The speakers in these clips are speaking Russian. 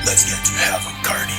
Let's get to heaven, Cardi.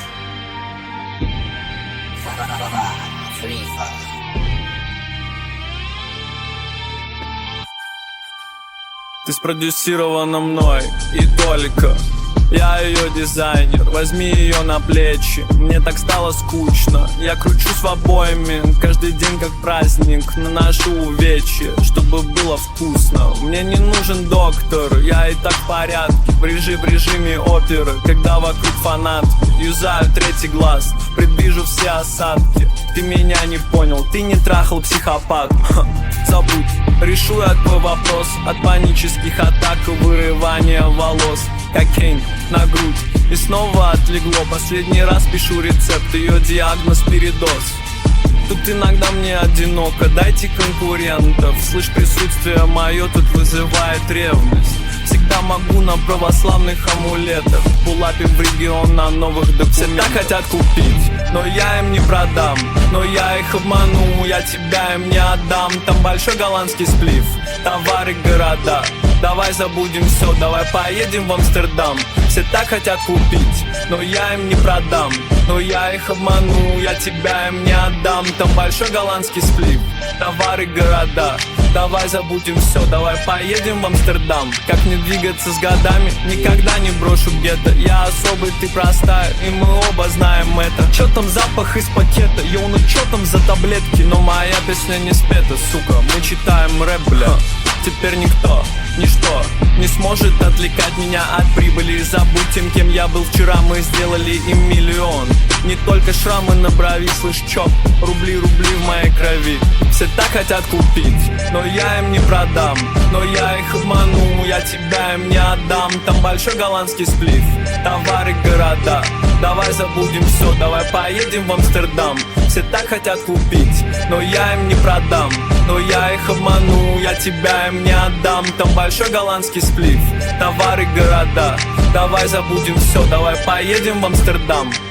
Ты спродюсирована мной и только я ее дизайнер, возьми ее на плечи. Мне так стало скучно, я кручусь в обойме. Каждый день как праздник, наношу увечья, чтобы было вкусно. Мне не нужен доктор, я и так в порядке. В режиме оперы, когда вокруг фанатки. Юзаю третий глаз, предвижу все осадки. Ты меня не понял, ты не трахал психопат. Забудь, решу я твой вопрос. От панических атак и вырывания волос. Кокейн на грудь и снова отлегло. Последний раз пишу рецепт, ее диагноз передоз. Тут иногда мне одиноко, дайте конкурентов. Слышь, присутствие мое тут вызывает ревность. Всегда могу на православных амулетах. Пулапим в регион на новых документах. Все так хотят купить, но я им не продам. Но я их обману, я тебя им не отдам. Там большой голландский сплив, товары, города. Давай забудем все, давай поедем в Амстердам. Все так хотят купить, но я им не продам. Но я их обману, я тебя им не отдам. Там большой голландский сплив, товары, города. Давай забудем все, давай поедем в Амстердам. Как не двигаться с годами, никогда не брошу гетто. Я особый, ты простая, и мы оба знаем это. Чё там запах из пакета, йоу, ну чё там за таблетки? Но моя песня не спета, сука, мы читаем рэп, бля. Теперь никто, ничто не сможет отвлекать меня от прибыли. Забудь тем, кем я был вчера, мы сделали им миллион. Не только шрамы на брови, слышь, чё? Рубли в моей крови. Все так хотят купить, но я им не продам. Но я их обману, я тебя им не отдам. Там большой голландский сплив, товары, города. Давай забудем все, давай поедем в Амстердам. Все так хотят купить, но я им не продам. Но я их обману, я тебя им не отдам. Там большой голландский сплив, товары, города. Давай забудем все, давай поедем в Амстердам.